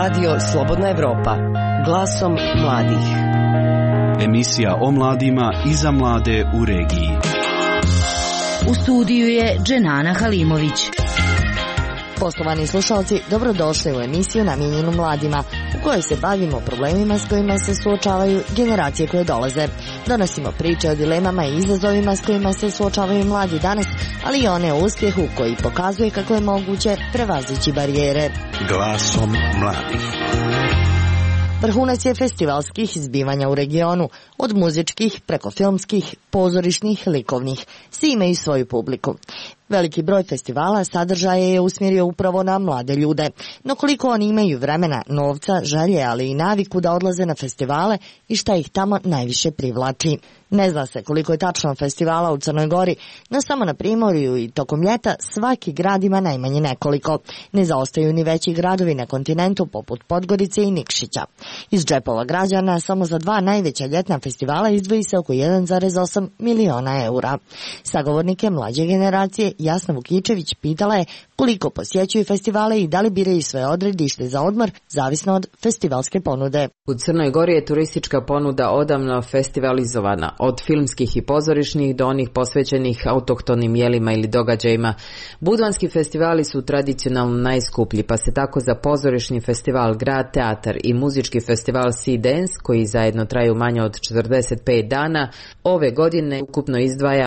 Radio Slobodna Evropa, glasom mladih. Emisija o mladima i za mlade u regiji. U studiju je Dženana Halimović. Poštovani slušalci, dobrodošli u emisiju namijenjenu mladima, u kojoj se bavimo problemima s kojima se suočavaju generacije koje dolaze. Donosimo priče o dilemama i izazovima s kojima se suočavaju mladi danas, ali i one o uspjehu koji pokazuje kako je moguće prevazići barijere. Glasom mladih. Vrhunac je festivalskih izbivanja u regionu, od muzičkih preko filmskih, pozorišnih, likovnih. Svi imaju svoju publiku. Veliki broj festivala sadržaje je usmjerio upravo na mlade ljude. No koliko oni imaju vremena, novca, želje, ali i naviku da odlaze na festivale i šta ih tamo najviše privlači. Ne zna se koliko je tačno festivala u Crnoj Gori, no samo na Primorju i tokom ljeta svaki grad ima najmanje nekoliko. Ne zaostaju ni veći gradovi na kontinentu poput Podgorice i Nikšića. Iz džepova građana samo za dva najveća ljetna festivala izdvoji se oko 1,8 miliona eura. Sagovornike mlađe generacije Jasna Vukičević pitala je koliko posjećuju festivale i da li biraju svoje odredište za odmor, zavisno od festivalske ponude. U Crnoj Gori je turistička ponuda odavno festivalizovana, od filmskih i pozorišnih do onih posvećenih autohtonim jelima ili događajima. Budvanski festivali su tradicionalno najskuplji, pa se tako za pozorišni festival Grad Teatar i muzički festival Sea Dance, koji zajedno traju manje od 45 dana, ove godine ukupno izdvaja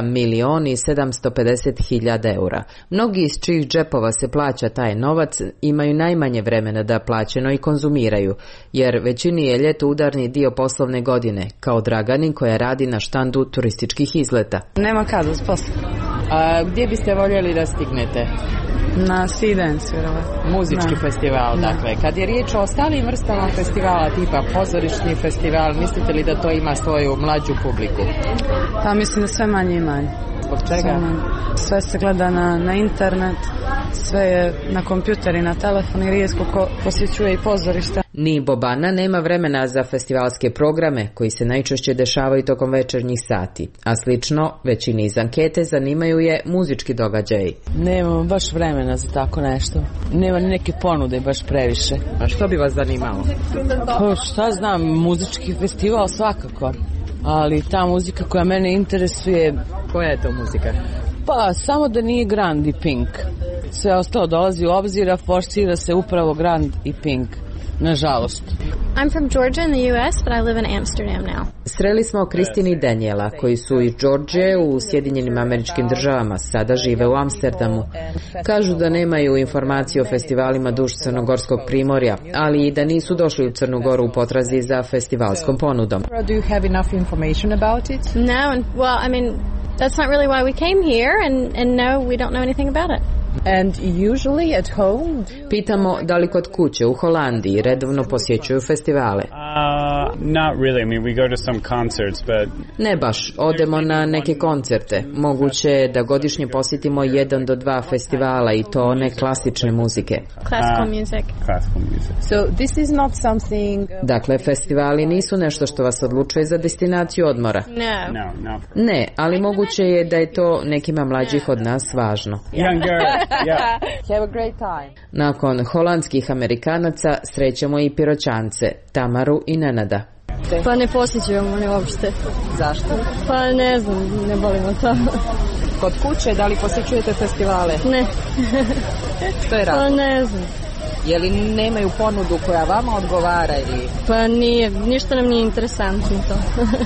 1.750.000 eura. Mnogi iz čijih džepova se plaća taj novac imaju najmanje vremena da plaćeno i konzumiraju, jer većini je ljeto udarni dio poslovne godine, kao Dragani koja radi na štandu turističkih izleta. Nema kada s posla. A gdje biste voljeli da stignete? Na Sea Dance, vjerovatno. Muzički festival, dakle. Kad je riječ o ostalim vrstama festivala, tipa pozorišni festival, mislite li da to ima svoju mlađu publiku? Pa mislim da sve manje i manje. Zbog čega? Sve se gleda na internet, sve je na kompjuter i na telefon i rijetko ko posjećuje i pozorišta. Ni Bobana nema vremena za festivalske programe koji se najčešće dešavaju tokom večernjih sati, a slično većini iz ankete zanimaju je muzički događaji. Nemamo baš vremena za tako nešto. Nema ni neke ponude baš previše. A što bi vas zanimalo? Pa šta znam, muzički festival svakako. Ali ta muzika koja mene interesuje... Koja je to muzika? Pa samo da nije Grand i Pink. Sve ostalo dolazi u obzir, a forsira se upravo Grand i Pink. Nažalost. I'm from Georgia in the US, but I live in Amsterdam now. Sreli smo Kristini i Daniela, koji su iz Georgije u Sjedinjenim Američkim Državama, sada žive u Amsterdamu. Kažu da nemaju informacije o festivalima duž crnogorskog primorja, ali i da nisu došli u Crnu Goru u potrazi za festivalskom ponudom. Do you have enough information about it? No, and well, I mean, that's not really why we came here, and no, we don't know anything about it. And usually at home? Pitamo da li kod kuće u Holandiji redovno posjećuju festivale. Not really. I mean, we go to some concerts, but... Ne baš, odemo na neke koncerte. Moguće je da godišnje posjetimo 1 do 2 festivala i to one klasične muzike. Classical music. Classical music. So this is not something... Dakle, festivali nisu nešto što vas odlučuje za destinaciju odmora. No. Ne, ali moguće je da je to nekima mlađih od nas važno. Younger. Yeah. Have a great time. Nakon holandskih Amerikanaca srećemo i Piroćance, Tamaru i Nenada. Pa ne posjećujemo ne uopšte. Zašto? Pa ne znam, ne volimo to. Kod kuće, da li posjećujete festivale? Ne. Što je razlog? Pa ne znam. Je li nemaju ponudu koja vama odgovara ili... Pa nije, ništa nam nije interesantno to.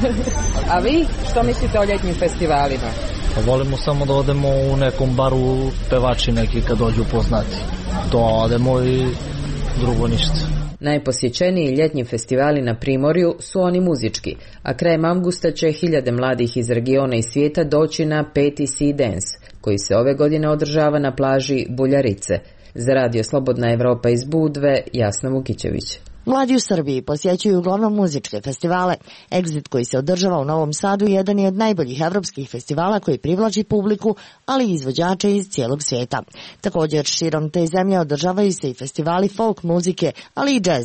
A vi, što mislite o ljetnim festivalima? Pa volimo samo da odemo u nekom baru, pevači neki kad dođu poznati. To odemo i drugo ništa. Najposjećeniji ljetni festivali na Primorju su oni muzički, a krajem avgusta će 1000 mladih iz regiona i svijeta doći na 5. Sea Dance, koji se ove godine održava na plaži Buljarice. Za Radio Slobodna Evropa iz Budve, Jasna Vukičević. Mladi u Srbiji posjećuju uglavnom muzičke festivale. Exit koji se održava u Novom Sadu jedan je od najboljih evropskih festivala koji privlači publiku, ali i izvođače iz cijelog svijeta. Također širom te zemlje održavaju se i festivali folk muzike, ali i džez.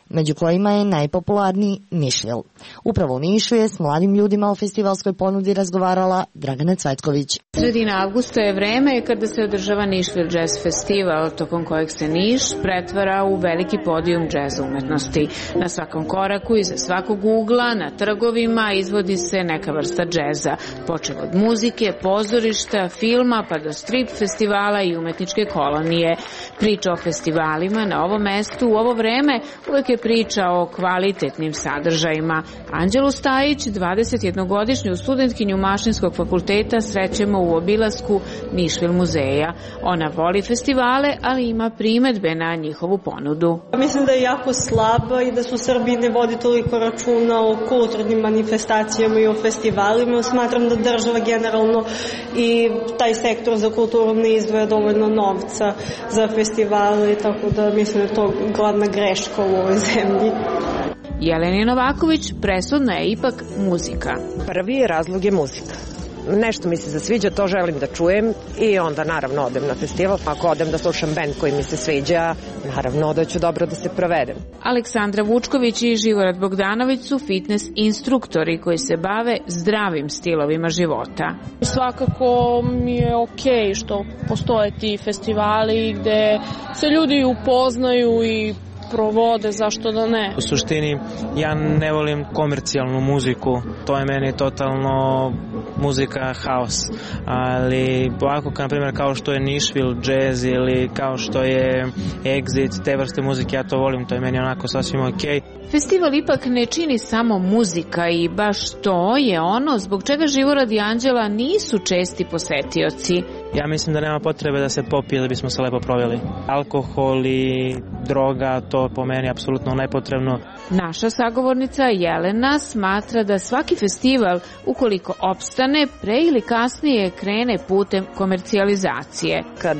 među kojima je najpopularniji Nišvil. Upravo u Nišu je s mladim ljudima o festivalskoj ponudi razgovarala Dragana Cvetković. Sredina avgusta je vreme kada se održava Nišvil Jazz Festival, tokom kojeg se Niš pretvara u veliki podijum džeza umetnosti. Na svakom koraku, iza svakog ugla, na trgovima izvodi se neka vrsta džeza, počev od muzike, pozorišta, filma pa do strip festivala i umetničke kolonije. Priča o festivalima na ovom mestu u ovo vreme uvek je priča o kvalitetnim sadržajima. Anđelu Stajić, 21-godišnju studentkinju Mašinskog fakulteta, srećemo u obilasku Nišvil muzeja. Ona voli festivale, ali ima primedbe na njihovu ponudu. Mislim da je jako slaba i da su Srbiji ne vodi toliko računa o kulturnim manifestacijama i o festivalima. Smatram da država generalno i taj sektor za kulturu ne izdvaja dovoljno novca za festivale, tako da mislim da je to glavna greška u ovoj zemlji. Jeleni Novaković, presudna je ipak muzika. Prvi razlog je muzika. Nešto mi se zasviđa, to želim da čujem i onda naravno odem na festival. Ako odem da slušam bend koji mi se sviđa, naravno da ću dobro da se provedem. Aleksandra Vučković i Živorad Bogdanović su fitness instruktori koji se bave zdravim stilovima života. Svakako mi je okej što postoje ti festivali gde se ljudi upoznaju i provode, zašto da ne. U suštini, ja ne volim komercijalnu muziku, to je meni totalno muzika haos, ali ovako, na primjer, kao što je Nišvil jazz ili kao što je Exit, te vrste muzike, ja to volim, to je meni onako sasvim okej. Festival ipak ne čini samo muzika i baš to je ono zbog čega Živorad i Anđela nisu česti posetioci. Ja mislim da nema potrebe da se popije da bismo se lepo proveli. Alkohol i droga, to po meni apsolutno nepotrebno. Naša sagovornica Jelena smatra da svaki festival, ukoliko opstane, pre ili kasnije krene putem komercijalizacije. Kad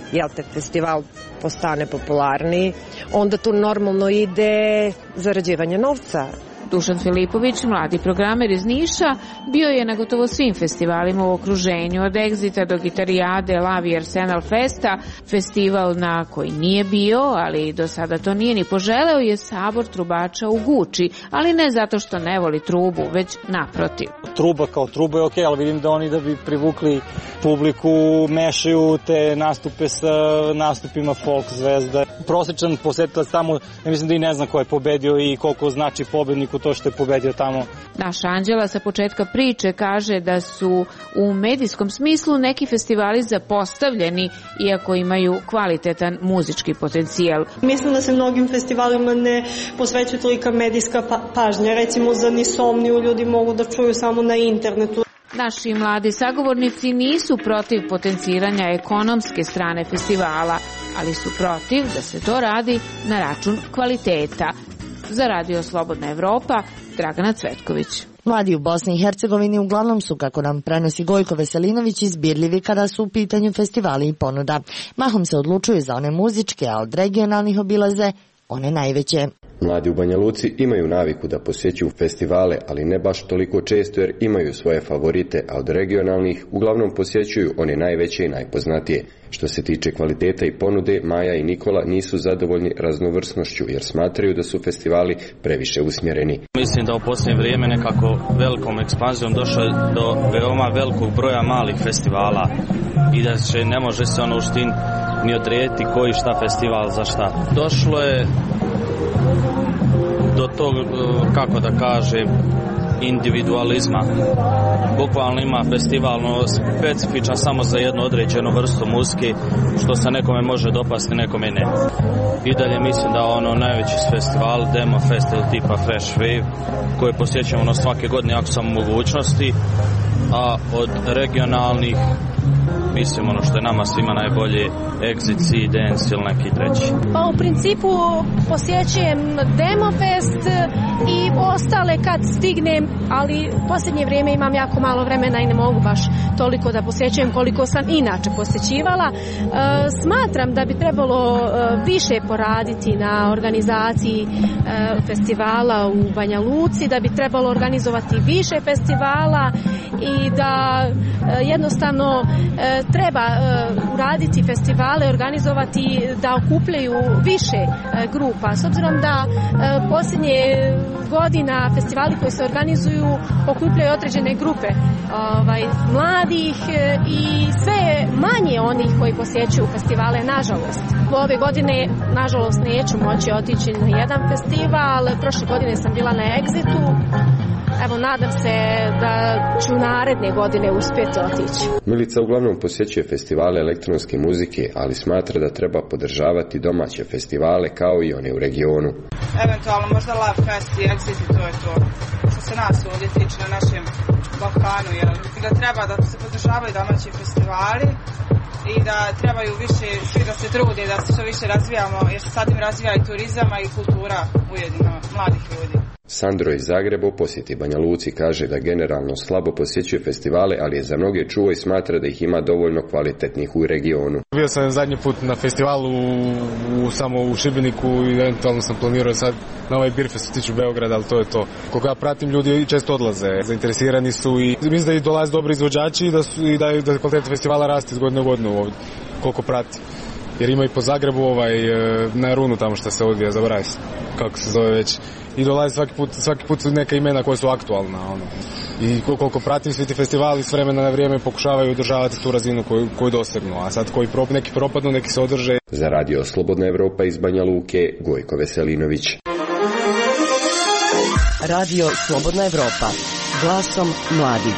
festival postane popularniji, onda tu normalno ide zarađivanje novca. Dušan Filipović, mladi programer iz Niša, bio je na gotovo svim festivalima u okruženju, od Exita do Gitarijade, Lavi Arsenal Festa. Festival na koji nije bio, ali do sada to nije ni poželeo, je Sabor trubača u Guči, ali ne zato što ne voli trubu, već naprotiv. Truba kao truba je okej, ali vidim da oni da bi privukli publiku mešaju te nastupe sa nastupima folk zvezda. Prosječan posetilac tamo, ja mislim da i ne zna ko je pobedio i koliko znači pobedniku to što je pobedio tamo. Naša Anđela sa početka priče kaže da su u medijskom smislu neki festivali zapostavljeni, iako imaju kvalitetan muzički potencijal. Mislim da se mnogim festivalima ne posvećuje tolika medijska pažnja. Recimo za Nisomniju ljudi mogu da čuju samo na internetu. Naši mladi sagovornici nisu protiv potenciranja ekonomske strane festivala, ali su protiv da se to radi na račun kvaliteta. Za Radio Slobodna Evropa, Dragana Cvetković. Mladi u Bosni i Hercegovini uglavnom su, kako nam prenosi Gojko Veselinović, izbirljivi kada su u pitanju festivali i ponuda. Mahom se odlučuju za one muzičke, a od regionalnih obilaze one najveće. Mladi u Banja Luci imaju naviku da posjećuju festivale, ali ne baš toliko često jer imaju svoje favorite, a od regionalnih uglavnom posjećuju one najveće i najpoznatije. Što se tiče kvaliteta i ponude, Maja i Nikola nisu zadovoljni raznovrsnošću jer smatraju da su festivali previše usmjereni. Mislim da u posljednje vrijeme nekako velikom ekspanzijom došlo je do veoma velikog broja malih festivala i da ne može se u suštini ni odrediti koji šta festival za šta. Došlo je do tog, kako da kažem, individualizma. Bukvalno ima festivalno specifičan samo za jednu određenu vrstu muzike, što se nekome može dopasti, nekome ne. I dalje mislim da najveći festival, Demo Fest ili tipa Fresh Wave, koje posjećamo svake godine ako sam u mogućnosti, a od regionalnih mislim što je nama svima najbolje Exit, Sea Dance ili neki treći. Pa u principu posjećujem Demo Fest i ostale kad stignem, ali u posljednje vrijeme imam jako malo vremena i ne mogu baš toliko da posjećujem koliko sam inače posjećivala. Smatram da bi trebalo više poraditi na organizaciji festivala u Banja Luci, da bi trebalo organizovati više festivala i da jednostavno treba uraditi festivale, organizovati da okupljaju više grupa. S obzirom da posljednje godina festivali koji se organizuju okupljaju određene grupe mladih i sve manje onih koji posjećuju festivale, nažalost. Ove godine, nažalost, neću moći otići na jedan festival. Prošle godine sam bila na Exitu. Evo, nadam se da ću naredne godine uspjeti otići. Milica uglavnom posjećuje festivale elektronske muzike, ali smatra da treba podržavati domaće festivale kao i one u regionu. Eventualno možda Love Fest i Exit, to je to. Što se nas ovdje tiče na našem Balkanu, jer da treba da se podržavaju domaći festivali i da trebaju više svi da se trude, da se što više razvijamo, jer se sad im razvija i turizam i kultura ujedno mladih ljudi. Sandro iz Zagreba u posjeti Banja Luci kaže da generalno slabo posjećuje festivale, ali je za mnoge čuo i smatra da ih ima dovoljno kvalitetnih u regionu. Bio sam zadnji put na festivalu samo u Šibeniku i eventualno sam planirao sad na ovaj Beerfest tiču Beograda, ali to je to. Koliko ja pratim, ljudi često odlaze, zainteresirani su i mislim da i dolaze dobri izvođači i da kvaliteta festivala raste iz godine u godinu ovdje, koliko prati. Jer ima i po Zagrebu na Runu tamo što se odvija, zaboravim se kako se zove već. I dolazi svaki put neka imena koja su aktualna. I koliko pratim, svi ti festivali s vremena na vrijeme pokušavaju održavati tu razinu koju dosegnu. A sad neki propadnu, neki se održe. Za radio Slobodna Evropa iz Banja Luke, Gojko Veselinović. Radio Slobodna Evropa. Glasom mladih.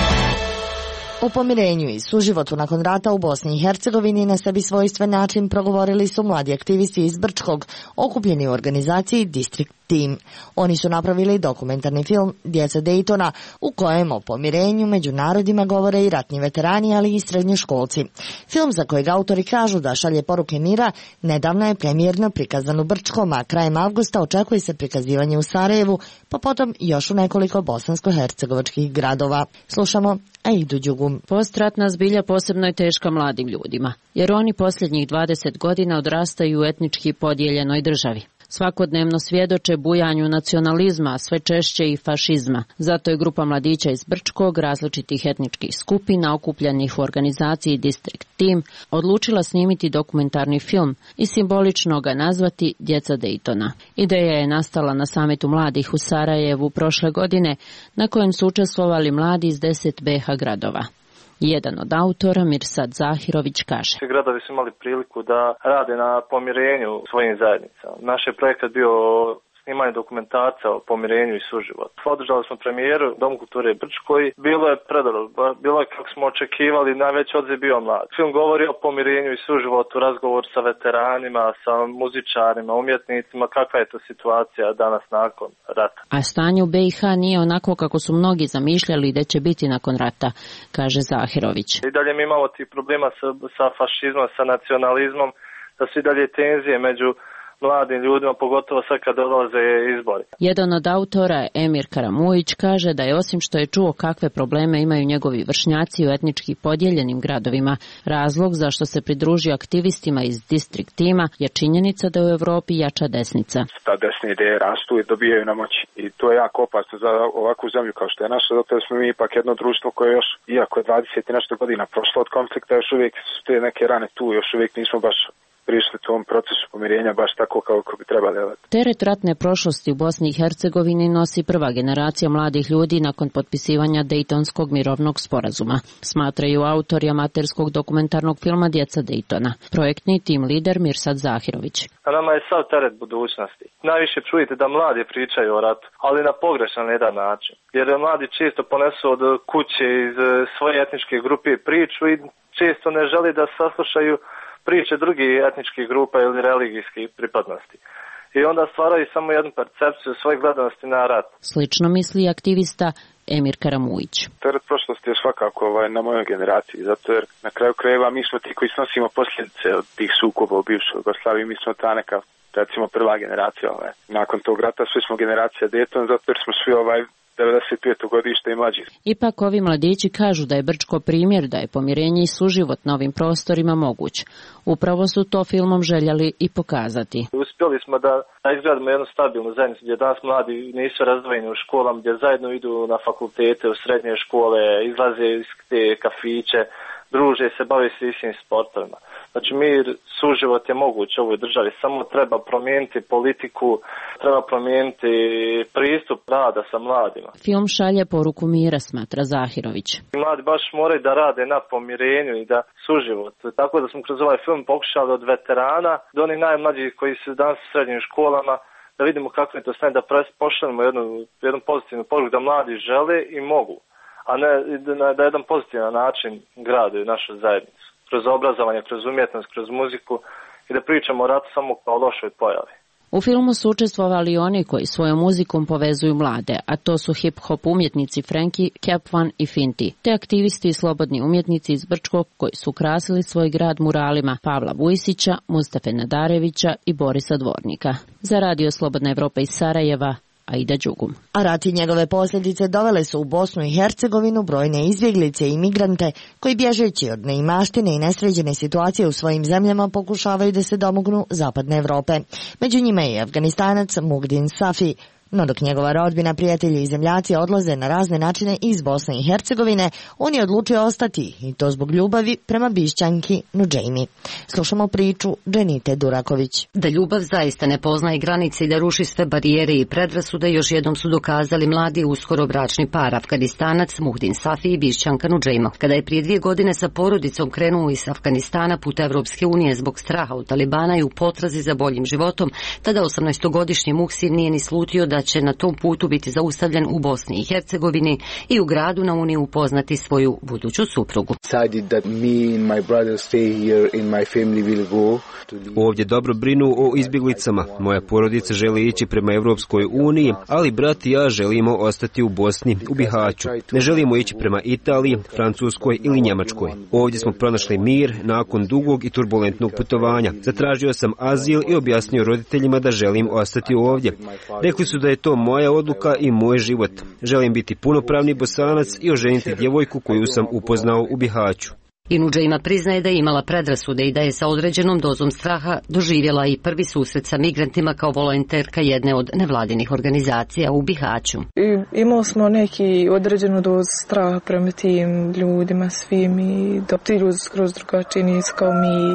O pomirenju i suživotu nakon rata u Bosni i Hercegovini na sebi svojstven način progovorili su mladi aktivisti iz Brčkog, okupljeni u organizaciji District Team. Oni su napravili dokumentarni film Djeca Daytona, u kojem o pomirenju među narodima govore i ratni veterani, ali i srednjoškolci. Film, za kojeg autori kažu da šalje poruke mira, nedavno je premijerno prikazan u Brčkom, a krajem avgusta očekuje se prikazivanje u Sarajevu, pa potom još u nekoliko bosansko-hercegovačkih gradova. Slušamo Aidu Đugum. Postratna zbilja posebno je teška mladim ljudima, jer oni posljednjih 20 godina odrastaju u etnički podijeljenoj državi. Svakodnevno svjedoče bujanju nacionalizma, a sve češće i fašizma. Zato je grupa mladića iz Brčkog, različitih etničkih skupina, okupljenih u organizaciji District Team, odlučila snimiti dokumentarni film i simbolično ga nazvati Djeca Daytona. Ideja je nastala na samitu mladih u Sarajevu prošle godine, na kojem su učestvovali mladi iz 10 BiH gradova. Jedan od autora, Mirsad Zahirović, kaže: Svi gradovi su imali priliku da rade na pomirenju svojim zajednicama. Naš je projekat bio snimanje dokumentarca o pomirenju i suživotu. Održali smo premijeru Dom kulture Brčkoj. Bilo je predobro, bilo je kako smo očekivali, najveći odziv bio mlad. Film govori o pomirenju i suživotu, razgovor sa veteranima, sa muzičarima, umjetnicima, kakva je to situacija danas nakon rata. A stanje u BiH nije onako kako su mnogi zamišljali da će biti nakon rata, kaže Zahirović. I dalje mi imamo tih problema sa fašizmom, sa nacionalizmom, da su i dalje tenzije među mladim ljudima, pogotovo sad kad dolaze izbori. Jedan od autora, Emir Karamujić, kaže da je osim što je čuo kakve probleme imaju njegovi vršnjaci u etnički podijeljenim gradovima, razlog zašto se pridružio aktivistima iz District Teama je činjenica da u Evropi jača desnica. Ta desne ideje rastu i dobijaju na moći. I to je jako opasno za ovakvu zemlju kao što je naša, zato smo mi ipak jedno društvo koje još, iako je 20 i nešto godina prošlo od konflikta, još uvijek su te neke rane tu, još uvijek nismo baš prišli tom procesu pomirenja baš tako kako bi trebali. Teret ratne prošlosti u Bosni i Hercegovini nosi prva generacija mladih ljudi nakon potpisivanja Dejtonskog mirovnog sporazuma, smatraju autori amaterskog dokumentarnog filma Djeca Daytona. Projektni tim lider Mirsad Zahirović. A nama je sav teret budućnosti. Najviše čujete da mladi pričaju o ratu, ali na pogrešan jedan način. Jer mladi često ponesu od kuće iz svoje etničke grupe priču i često ne želi da saslušaju priče drugih etničkih grupa ili religijskih pripadnosti. I onda stvaraju samo jednu percepciju svoje gledanosti na rat. Slično misli aktivista Emir Karamujić. Teret prošlosti je svakako na mojoj generaciji, zato jer na kraju krajeva mi smo ti koji snosimo posljedice od tih sukoba u bivšoj Jugoslaviji, mi smo ta neka, recimo, prva generacija. Nakon tog rata svi smo generacija Dayton, zato jer smo svi 95. godište i mlađi. Ipak ovi mladići kažu da je Brčko primjer da je pomirenje i suživot na ovim prostorima moguć. Upravo su to filmom željeli i pokazati. Uspjeli smo da izgradimo jednu stabilnu zajednicu gdje danas mladi nisu razdvojeni u školama, gdje zajedno idu na fakultete, u srednje škole, izlaze iz te kafiće, druže se, bave se istim sportovima. Znači mir, suživot je moguć u ovoj državi, samo treba promijeniti politiku, treba promijeniti pristup rada sa mladima. Film šalje poruku mira, smatra Zahirović. Mladi baš moraju da rade na pomirenju i da suživot. Tako da smo kroz ovaj film pokušali od veterana do onih najmlađih koji su danas u srednjim školama, da vidimo kako je to stanje, da pošaljemo jednu pozitivnu poruku da mladi žele i mogu, a ne da jedan pozitivan način grade našu zajednicu. Kroz obrazovanje, kroz umjetnost, kroz muziku i da pričamo o ratu samo kao lošoj pojavi. U filmu su učestvovali oni koji svojom muzikom povezuju mlade, a to su hip-hop umjetnici Frankie, Capvan i Finti, te aktivisti i slobodni umjetnici iz Brčkog koji su ukrasili svoj grad muralima Pavla Vujsića, Mustafe Nadarevića i Borisa Dvornika. Za Radio Slobodna Evropa iz Sarajeva, Aida Đugum. A rat i njegove posljedice dovele su u Bosnu i Hercegovinu brojne izbjeglice i imigrante koji bježeći od neimaštine i nesređene situacije u svojim zemljama pokušavaju da se domognu zapadne Evrope. Među njima je i Afganistanac Mugdin Safi. No dok njegova rodbina, prijatelji i zemljaci odlaze na razne načine iz Bosne i Hercegovine, on je odlučio ostati i to zbog ljubavi prema Bišćanki Nudžejmi. Slušamo priču Dženite Duraković. Da ljubav zaista ne poznaje granice i da ruši sve barijere i predrasude još jednom su dokazali mladi uskoro bračni par Afganistanac Muhdin Safi i Bišćanka Nudžejma. Kada je prije 2 godine sa porodicom krenuo iz Afganistana put Evropske unije zbog straha od Talibana i u potrazi za boljim životom, tada 18-godišnji Muhsin nije ni slutio da će na tom putu biti zaustavljen u Bosni i Hercegovini i u gradu na Uniji upoznati svoju buduću suprugu. Ovdje dobro brinu o izbjeglicama. Moja porodica želi ići prema Evropskoj uniji, ali brat i ja želimo ostati u Bosni, u Bihaću. Ne želimo ići prema Italiji, Francuskoj ili Njemačkoj. Ovdje smo pronašli mir nakon dugog i turbulentnog putovanja. Zatražio sam azil i objasnio roditeljima da želim ostati ovdje. Rekli su da je to moja odluka i moj život. Želim biti punopravni Bosanac i oženiti djevojku koju sam upoznao u Bihaću. I Nudžejma priznaje da je imala predrasude i da je sa određenom dozom straha doživjela i prvi susret sa migrantima kao volonterka jedne od nevladinih organizacija u Bihaću. Imali smo neki određenu dozu straha prema tim ljudima svim i da ti ljudi skroz drugačiji nisu kao mi.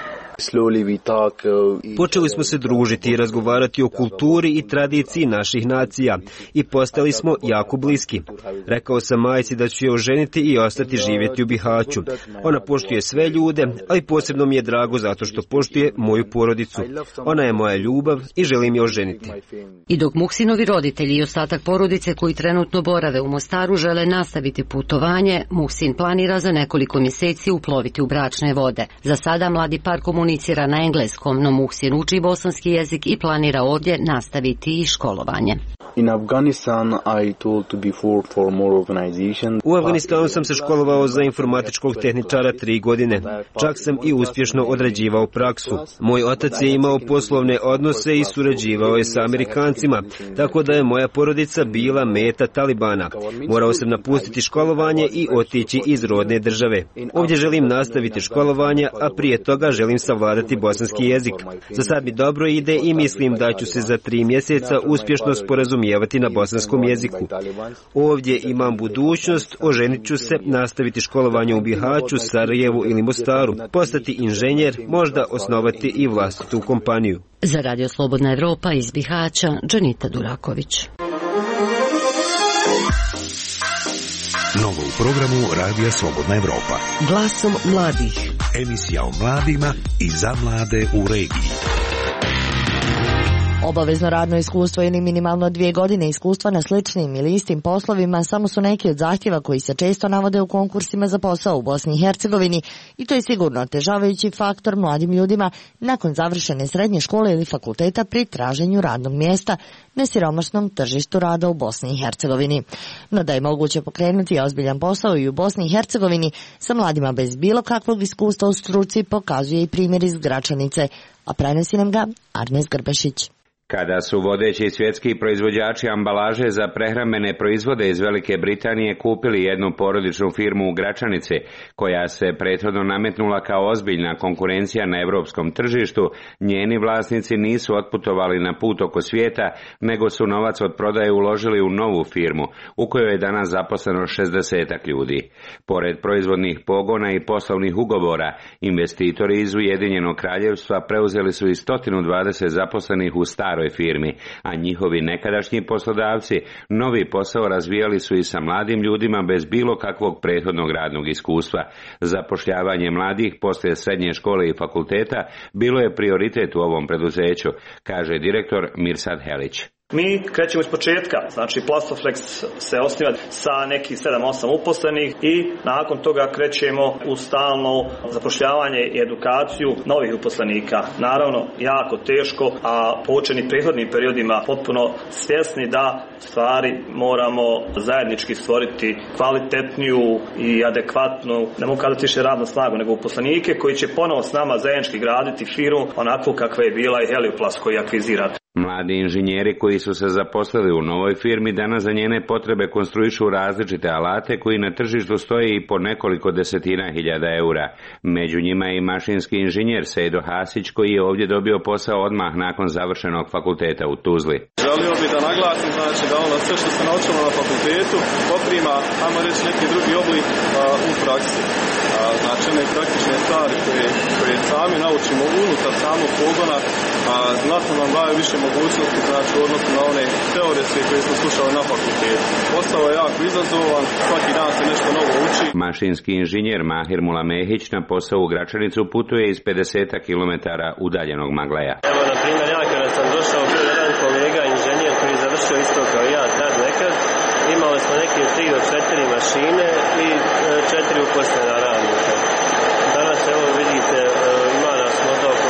Počeli smo se družiti i razgovarati o kulturi i tradiciji naših nacija i postali smo jako bliski. Rekao sam majci da ću je oženiti i ostati živjeti u Bihaću. Ona poštuje sve ljude, ali posebno mi je drago zato što poštuje moju porodicu. Ona je moja ljubav i želim je oženiti. I dok Muhsinovi roditelji i ostatak porodice koji trenutno borave u Mostaru žele nastaviti putovanje, Muhsin planira za nekoliko mjeseci uploviti u bračne vode. Za sada mladi par komunicira na engleskom, no Muhsin uči bosanski jezik i planira ovdje nastaviti i školovanje. U Afganistanu sam se školovao za informatičkog tehničara 3 godine. Čak sam i uspješno odrađivao praksu. Moj otac je imao poslovne odnose i surađivao je sa Amerikancima, tako da je moja porodica bila meta Talibana. Morao sam napustiti školovanje i otići iz rodne države. Ovdje želim nastaviti školovanje, a prije toga želim savladati bosanski jezik. Za sad mi dobro ide i mislim da ću se za 3 mjeseca uspješno sporazumijevati na bosanskom jeziku. Ovdje imam budućnost, oženit ću se, nastaviti školovanje u Bihaću, Sarajevu ili Mostaru, postati inženjer, možda osnovati i vlastitu kompaniju. Za Radio Slobodna Evropa iz Bihaća, Dženita Duraković. Novo u programu Radija Slobodna Evropa. Glasom mladih. Emisija o mladima i za mlade u regiji. Obavezno radno iskustvo ili minimalno 2 godine iskustva na sličnim ili istim poslovima samo su neki od zahtjeva koji se često navode u konkursima za posao u Bosni i Hercegovini i to je sigurno otežavajući faktor mladim ljudima nakon završene srednje škole ili fakulteta pri traženju radnog mjesta na siromašnom tržištu rada u Bosni i Hercegovini. No da je moguće pokrenuti ozbiljan posao i u Bosni i Hercegovini sa mladima bez bilo kakvog iskustva u struci pokazuje i primjer iz Gračanice, a prenosi nam ga Arnes Grbešić. Kada su vodeći svjetski proizvođači ambalaže za prehrambene proizvode iz Velike Britanije kupili jednu porodičnu firmu u Gračanici, koja se prethodno nametnula kao ozbiljna konkurencija na europskom tržištu, njeni vlasnici nisu otputovali na put oko svijeta, nego su novac od prodaje uložili u novu firmu, u kojoj je danas zaposleno 60 ljudi. Pored proizvodnih pogona i poslovnih ugovora, investitori iz Ujedinjenog Kraljevstva preuzeli su i 120 zaposlenih u staroj firmi, a njihovi nekadašnji poslodavci novi posao razvijali su i sa mladim ljudima bez bilo kakvog prethodnog radnog iskustva. Zapošljavanje mladih poslije srednje škole i fakulteta bilo je prioritet u ovom preduzeću, kaže direktor Mirsad Helić. Mi krećemo iz početka, znači Plastoflex se osniva sa nekih 7-8 uposlenih i nakon toga krećemo u stalno zapošljavanje i edukaciju novih uposlenika. Naravno, jako teško, a poučeni prethodnim periodima potpuno svjesni da stvari moramo zajednički stvoriti kvalitetniju i adekvatnu, ne mogu kazati više radnu snagu, nego uposlenike koji će ponovo s nama zajednički graditi firmu onakvu kakva je bila i Helioplast koji je akviziran. Mladi inženjeri koji su se zaposlili u novoj firmi danas za njene potrebe konstruišu različite alate koji na tržištu stoje i po nekoliko desetina hiljada eura. Među njima je i mašinski inženjer Sejdo Hasić koji je ovdje dobio posao odmah nakon završenog fakulteta u Tuzli. Želio bih da naglasim da ono sve što se naučilo na fakultetu poprima, ajmo reći, neki drugi oblik u praksi. Znači one praktične stvari koje sami naučimo unutar samog pogona, znatno nam daju više mogućnosti, znači u odnosu na one teoretske koje smo slušali na fakultetu. Posao je jako izazovan, svaki dan se nešto novo uči. Mašinski inženjer Mahir Mulamehić na posao u Gračanicu putuje iz 50 km udaljenog Magleja. Evo, na primjer, ja kada sam došao, bio jedan kolega inženjer koji je završio isto kao ja tad nekad. Imali smo neke 3 do 4 mašine i 4 uposlena radnika. Danas, evo vidite, ima nas možda oko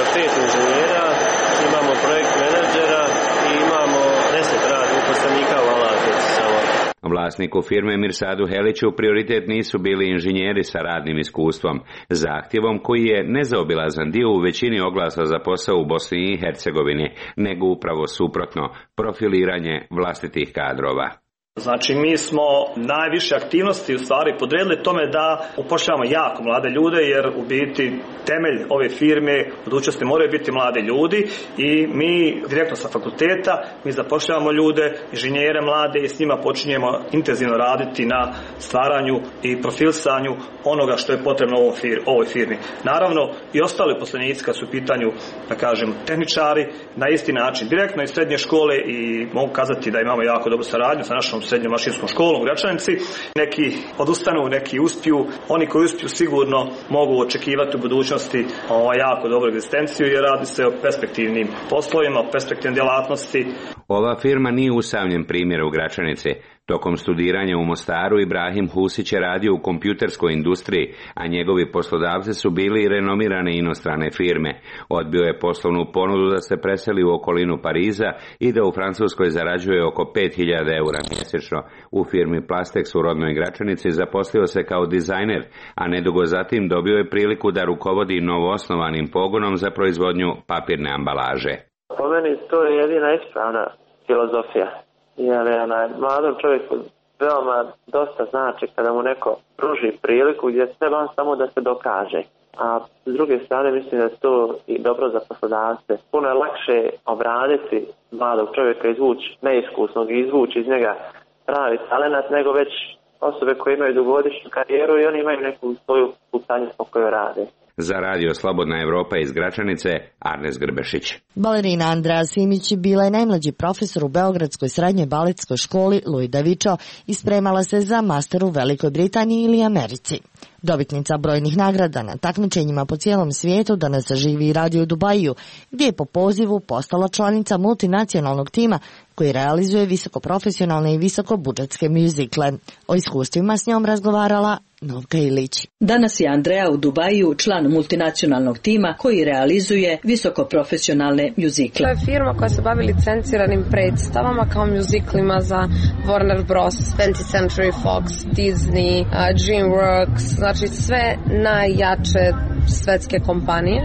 5 inženjera, imamo projekt menadžera i imamo 10 radnih uposlenika u Alatnici samo. Vlasniku firme Mirsadu Heliću prioritet nisu bili inženjeri sa radnim iskustvom, zahtjevom koji je nezaobilazan dio u većini oglasa za posao u Bosni i Hercegovini, nego upravo suprotno, profiliranje vlastitih kadrova. Znači mi smo najviše aktivnosti u stvari podredili tome da upošljavamo jako mlade ljude, jer u biti temelj ove firme u budućnosti moraju biti mladi ljudi i mi direktno sa fakulteta mi zapošljavamo ljude, inženjere mlade i s njima počinjemo intenzivno raditi na stvaranju i profilsanju onoga što je potrebno ovoj firmi. Naravno i ostali uposlenici kad su u pitanju, da kažem, tehničari, na isti način direktno iz srednje škole i mogu kazati da imamo jako dobru saradnju sa našom srednjom mašinskom školom u Gračanici. Neki odustanu, neki uspiju. Oni koji uspiju sigurno mogu očekivati u budućnosti jako dobru egzistenciju, jer radi se o perspektivnim poslovima, o perspektivnim djelatnosti. Ova firma nije usamljen primjer u Gračanici. Tokom studiranja u Mostaru Ibrahim Husić je radio u kompjuterskoj industriji, a njegovi poslodavci su bili i renomirane inostrane firme. Odbio je poslovnu ponudu da se preseli u okolinu Pariza i da u Francuskoj zarađuje oko 5.000 eura mjesečno. U firmi Plastex u rodnoj Gračanici zaposlio se kao dizajner, a nedugo zatim dobio je priliku da rukovodi novoosnovanim pogonom za proizvodnju papirne ambalaže. Po meni to je jedina ispravna filozofija. Jer mladom čovjeku veoma dosta znači kada mu neko pruži priliku gdje treba on samo da se dokaže. A s druge strane mislim da je to i dobro za poslodavce. Puno je lakše obraditi mladog čovjeka, izvući neiskusnog i izvući iz njega pravi talenat, nego već osobe koje imaju dugogodišnju karijeru i oni imaju neku svoju putanju po kojoj rade. Za radio Slobodna Evropa iz Gračanice, Arnes Grbešić. Balerina Andreja Simić bila je najmlađi profesor u Beogradskoj srednjoj baletskoj školi Louis Davičo i spremala se za master u Velikoj Britaniji ili Americi. Dobitnica brojnih nagrada na takmičenjima po cijelom svijetu, danas živi i radi u Dubaju, gdje je po pozivu postala članica multinacionalnog tima koji realizuje visokoprofesionalne i visokobudžetske mjuzikle. O iskustvima s njom razgovarala Novka Ilić. Danas je Andreja u Dubaju član multinacionalnog tima koji realizuje visokoprofesionalne mjuzikle. To je firma koja se bavi licenciranim predstavama kao mjuziklima za Warner Bros, 20th Century Fox, Disney, DreamWorks, znači sve najjače svetske kompanije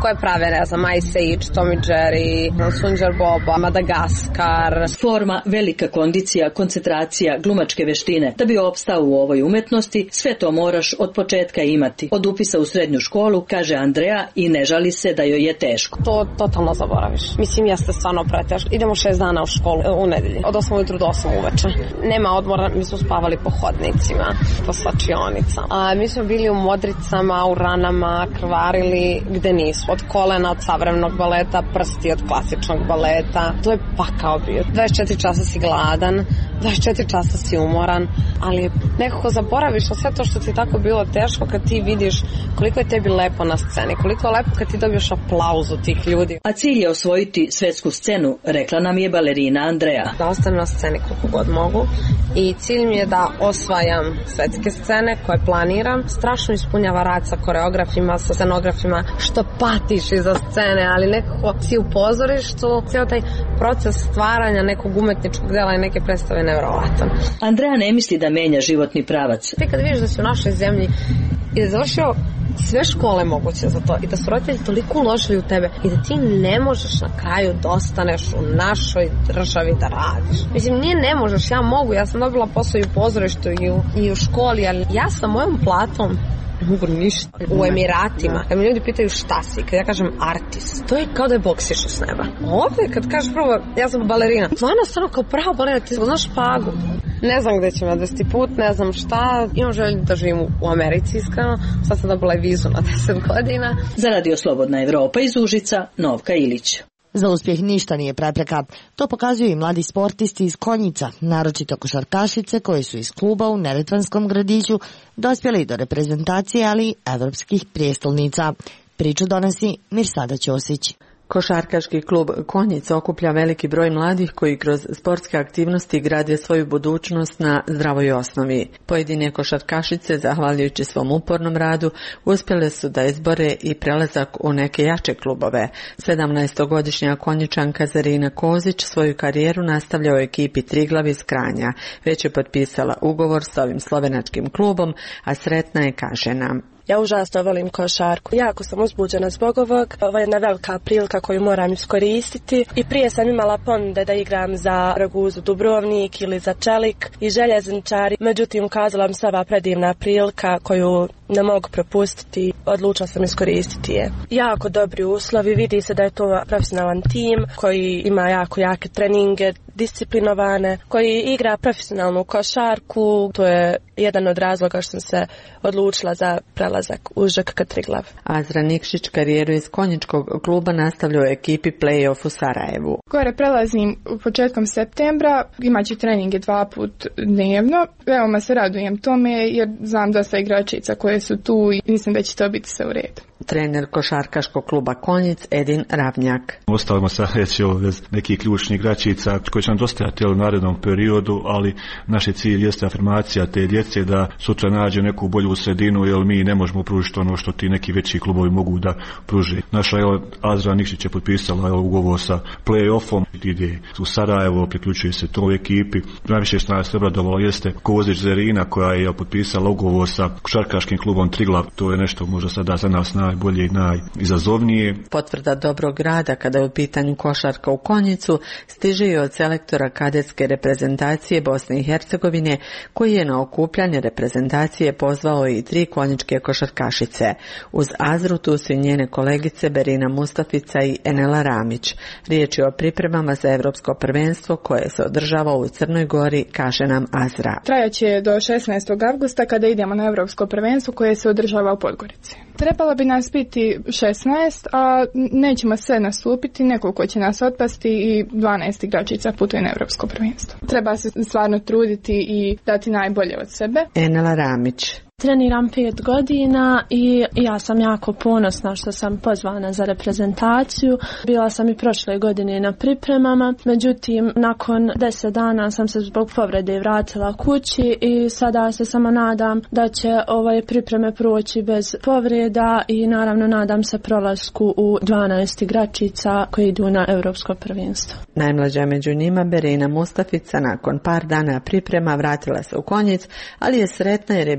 koje prave, ne znam, Ice Age, Tom i Jerry, Sunđer Boba, Madagaskar. Forma, velika kondicija, koncentracija, glumačke veštine. Da bi opstao u ovoj umetnosti, sve to moraš od početka imati. Od upisa u srednju školu, kaže Andreja, i ne žali se da joj je teško. To totalno zaboraviš. Mislim, jeste stvarno preteško. Idemo 6 dana u školu u nedelji. Od 8 ujutru do 8 uveče. Nema odmora, mi smo spavali po hodnicima, po slačionicama. Mi smo bili u modricama, u ranama, krvarili gde nisu. Od kolena, od savremenog baleta, prsti od klasičnog baleta. To je pakao bio. 24 časa si gladan, 24 časa si umoran, ali nekako zaboraviš na sve to što ti tako bilo teško kad ti vidiš koliko je tebi lepo na sceni, koliko je lepo kad ti dobiješ aplauzu tih ljudi. A cilj je osvojiti svetsku scenu, rekla nam je balerina Andreja. Da ostanem na sceni koliko god mogu i cilj mi je da osvajam svetske scene koje planiram. Strašno ispunjava rad sa koreografima, sa scenografima, što patiš iza scene, ali nekako si u pozorištu, cijel taj proces stvaranja nekog umetničkog dela i neke predstave nevjerovatan. Andreja ne misli da menja životni pravac. Ti kad vidiš da si u našoj zemlji i da završio sve škole moguće za to i da su roditelji toliko uložili u tebe i da ti ne možeš na kraju da ostaneš u našoj državi da radiš. Mislim, nije ne možeš, ja mogu, ja sam dobila posao i u pozorištu i u školi, ali ja sa mojom platom ne mogu ništa. U Emiratima, kad mi ljudi pitaju šta si, kad ja kažem artist, to je kao da je boksiš s neba. Ovdje, kad kažeš prvo, ja sam balerina, stvarno kao prava balerina, ti znaš špagu. Ne znam gde ću me odvesti put, ne znam šta. Imam želju da živim u Americi, iskreno. Sad sam dobila vizu na 10 godina. Za Radio Slobodna Evropa iz Užica, Novka Ilić. Za uspjeh ništa nije prepreka. To pokazuju i mladi sportisti iz Konjica, naročito košarkašice koji su iz kluba u Neretvanskom gradiću dospjeli do reprezentacije, ali i evropskih prijestolnica. Priču donosi Mirsada Ćosić. Košarkaški klub Konjica okuplja veliki broj mladih koji kroz sportske aktivnosti grade svoju budućnost na zdravoj osnovi. Pojedine košarkašice, zahvaljujući svom upornom radu, uspjele su da izbore i prelazak u neke jače klubove. 17-godišnja Konjičanka Zarina Kozić svoju karijeru nastavlja u ekipi Triglav iz Kranja. Već je potpisala ugovor s ovim slovenačkim klubom, a sretna je, kaže nam. Ja užasno volim košarku. Jako sam uzbuđena zbog ovog. Ovo je jedna velika prilika koju moram iskoristiti. I prije sam imala ponude da igram za Raguzu Dubrovnik ili za Čelik i Željezničari. Međutim, ukazala mi se ova predivna prilika koju ne mogu propustiti. Odlučila sam iskoristiti je. Jako dobri uslovi. Vidi se da je to profesionalan tim koji ima jako jake treninge, disciplinovane, koji igra profesionalnu košarku. To je jedan od razloga što sam se odlučila za prelazak u ŽKK Triglav. Azra Nikšić karijeru iz konjičkog kluba nastavlja u ekipi Play-off u Sarajevu. Gore prelazim početkom septembra, imaću treninge 2 puta dnevno. Veoma se radujem tome jer znam dosta igračica koje su tu i mislim da će to biti sve u redu. Trener košarkaškog kluba Konjic Edin Ravnjak. Ostavimo sad reći bez nekih ključnih igračica koji će nam dostajati u narednom periodu, ali naš cilj jeste afirmacija te djece da sutra nađe neku bolju sredinu, jer mi ne možemo pružiti ono što ti neki veći klubovi mogu da pruže. Naša Azra Nikšić je potpisala ugovor sa Play-offom, ide u Sarajevo, priključuje se toj ekipi. Najviše što nas obradovalo jeste Kozić Zarina koja je potpisala ugovor sa košarkaškim klubom Triglav. To je nešto možda sada za nas najbolje i najizazovnije. Potvrda dobrog rada kada je u pitanju košarka u Konjicu stiže i od selektora kadetske reprezentacije Bosne i Hercegovine, koji je na okupljanje reprezentacije pozvao i 3 konjičke košarkašice. Uz Azru tu su i njene kolegice Berina Mustafica i Enela Ramić. Riječ je o pripremama za evropsko prvenstvo koje se održava u Crnoj Gori, kaže nam Azra. Trajaće do 16. avgusta kada idemo na evropsko prvenstvo koje se održava u Podgorici. Trebalo bi nas biti 16, a nećemo sve nastupiti, nekoliko će nas otpasti i 12 igračica putuje na evropsko prvenstvo. Treba se stvarno truditi i dati najbolje od sebe. Enela Ramić. Treniram 5 godina i ja sam jako ponosna što sam pozvana za reprezentaciju. Bila sam i prošle godine na pripremama, međutim nakon 10 dana sam se zbog povrede vratila kući i sada se samo nadam da će ove pripreme proći bez povreda i naravno nadam se prolasku u 12 igračica koji idu na evropsko prvenstvo. Najmlađa među njima Berina Mustafica nakon par dana priprema vratila se u Konjic, ali je sretna jer je bila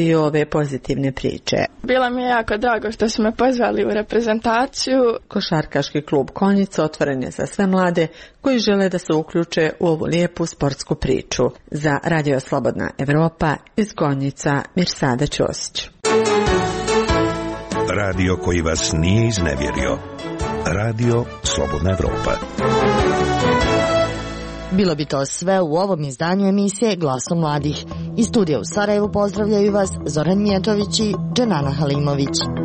dio ove pozitivne priče. Bilo mi je jako drago što su me pozvali u reprezentaciju. Košarkaški klub Konjica otvoren je za sve mlade koji žele da se uključe u ovu lijepu sportsku priču. Za Radio Slobodna Evropa iz Konjica Mirsada Ćosić. Radio koji vas nije iznevjerio. Radio Slobodna Evropa. Bilo bi to sve u ovom izdanju emisije Glasom mladih. Iz studija u Sarajevu pozdravljaju vas Zoran Mijatović i Dženana Halimović.